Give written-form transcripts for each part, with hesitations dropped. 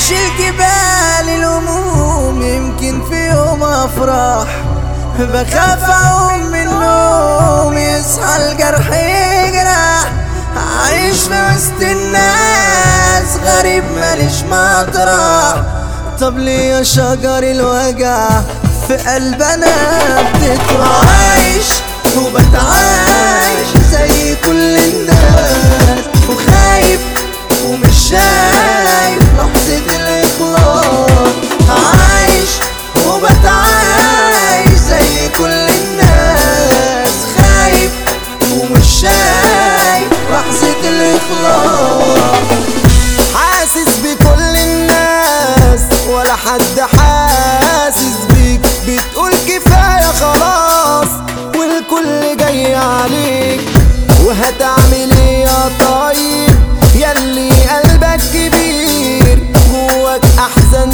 بشيل جبال الهموم يمكن في يوم افرح، بخاف اقوم من النوم يصحى الجرح يجرح. عايش في وسط الناس غريب ماليش مطرح. طب ليه يا شجر الوجع في قلبنا بتطرح؟ عايش وبتعايش زي كل الناس، وخايف ومش شايف لحظة الإخلاص. عايش وبتعايش زي كل الناس، خايف ومش شايف لحظة الإخلاص. حاسس بكل الناس ولا حد حاسس بيك، بتقول كفاية خلاص والكل جاي عليك. وهتعمل ايه يا طيب ياللي قلبك كبير، جواك احزان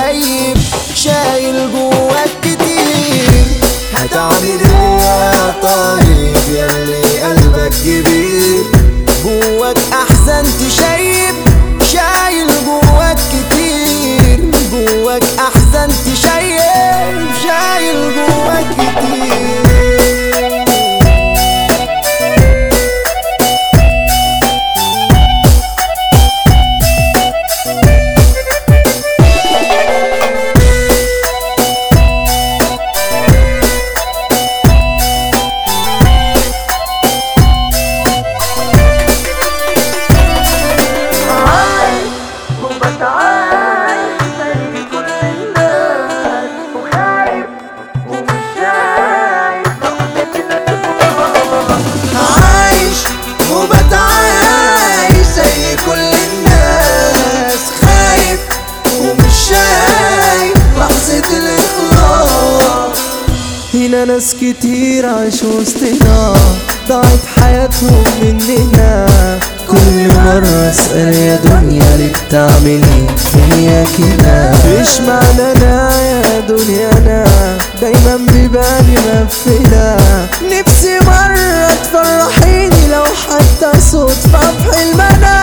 شايل جواك كتير. هتعمل ايه يا طيب ياللي قلبك كبير، جواك احزان شايل جواك كتير. جواك احزان شايل جواك كتير. هنا ناس كتير عاشوا وسطنا ضاعت حياتهم مننا. كل مرة اسأل يا دنيا ليه بتعملي فيا كده؟ ايش معنى انا يا دنيا انا دايما ببالي مقفلة؟ نفسي مرة تفرحيني لو حتى صدفة في حلمنا.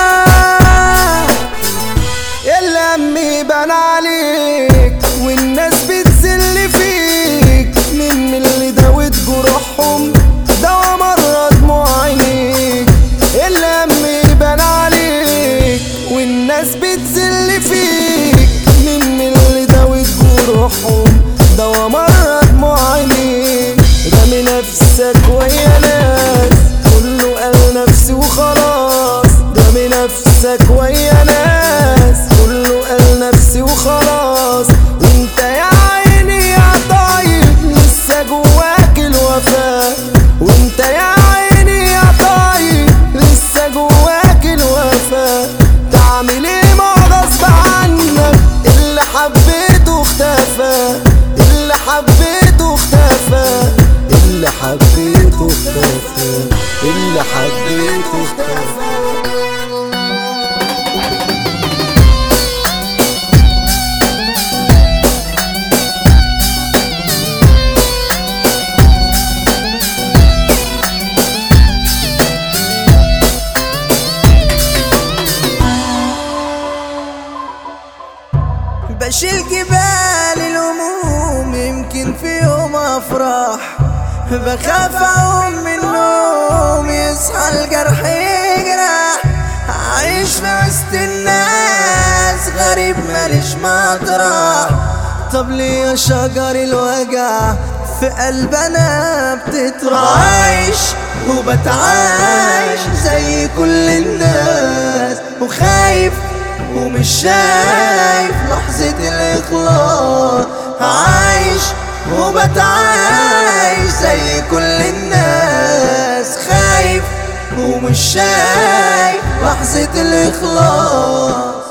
الهم يبان عليك والناس بتسل فيك، من اللي داوت جروحهم دوا مرة دموع عينيك. الهم يبان عليك والناس بتسل فيك، من اللي داوت جروحهم دوا مرة دموع عينيك. رامي نفسك ويا ناس كله قال نفسي وخلاص، رامي نفسك ويا ناس كله قال نفسي وخلاص. وانت يا عيني يا طيب لسه جواك الوفاء، وانت يا عيني يا طيب لسه جواك الوفاء. تعمل ايه ما غصب عنك، اللي حبيته اختفى، اللي حبيته اختفى، اللي حبيته اختفى، اللي حبيته اختفى. بشيل جبال الهموم يمكن في يوم افرح، بخاف اقوم من النوم يصحى الجرح يجرح. عايش في وسط الناس غريب ماليش مطرح. طب ليه يا شجر الوجع في قلبنا بتطرح؟ عايش وبتعايش زي كل الناس، وخايف ومش شايف لحظة الإخلاص. عايش وبتعايش زي كل الناس، خايف ومش شايف لحظة الإخلاص.